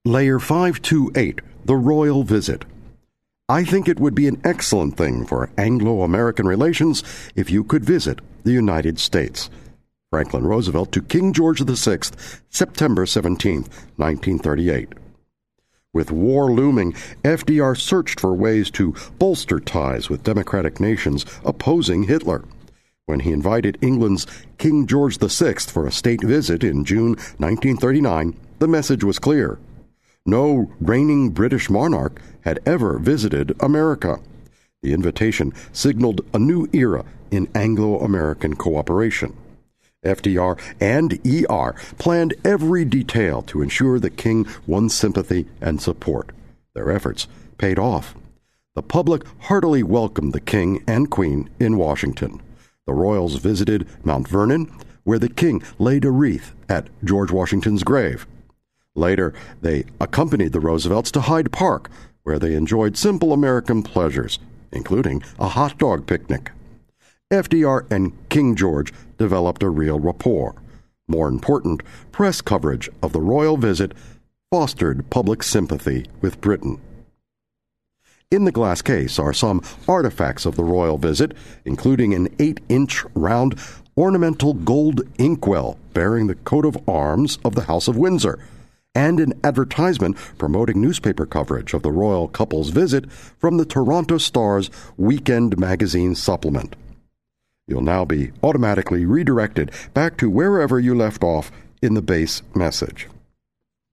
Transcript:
Layer 528, The Royal Visit. I think it would be an excellent thing for Anglo-American relations if you could visit the United States. Franklin Roosevelt to King George VI, September 17, 1938. With war looming, FDR searched for ways to bolster ties with democratic nations opposing Hitler. When he invited England's King George VI for a state visit in June 1939, the message was clear. No reigning British monarch had ever visited America. The invitation signaled a new era in Anglo-American cooperation. FDR and ER planned every detail to ensure the king won sympathy and support. Their efforts paid off. The public heartily welcomed the king and queen in Washington. The royals visited Mount Vernon, where the king laid a wreath at George Washington's grave. Later, they accompanied the Roosevelts to Hyde Park, where they enjoyed simple American pleasures, including a hot dog picnic. FDR and King George developed a real rapport. More important, press coverage of the royal visit fostered public sympathy with Britain. In the glass case are some artifacts of the royal visit, including an 8-inch round ornamental gold inkwell bearing the coat of arms of the House of Windsor, and an advertisement promoting newspaper coverage of the royal couple's visit from the Toronto Star's weekend magazine supplement. You'll now be automatically redirected back to wherever you left off in the base message.